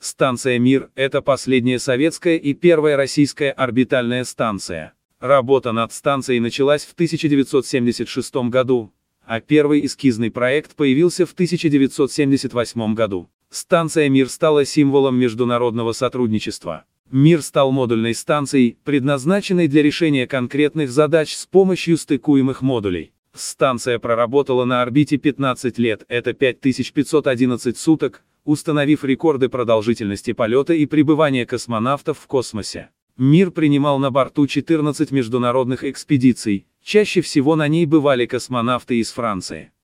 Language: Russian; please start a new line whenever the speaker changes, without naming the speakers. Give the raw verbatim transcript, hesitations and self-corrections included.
Станция «Мир» — это последняя советская и первая российская орбитальная станция. Работа над станцией началась в тысяча девятьсот семьдесят шестом году, а первый эскизный проект появился в тысяча девятьсот семьдесят восьмом году. Станция «Мир» стала символом международного сотрудничества. «Мир» стал модульной станцией, предназначенной для решения конкретных задач с помощью стыкуемых модулей. Станция проработала на орбите пятнадцать лет, это пять тысяч пятьсот одиннадцать суток, установив рекорды продолжительности полета и пребывания космонавтов в космосе. «Мир» принимал на борту четырнадцать международных экспедиций, чаще всего на ней бывали космонавты из Франции.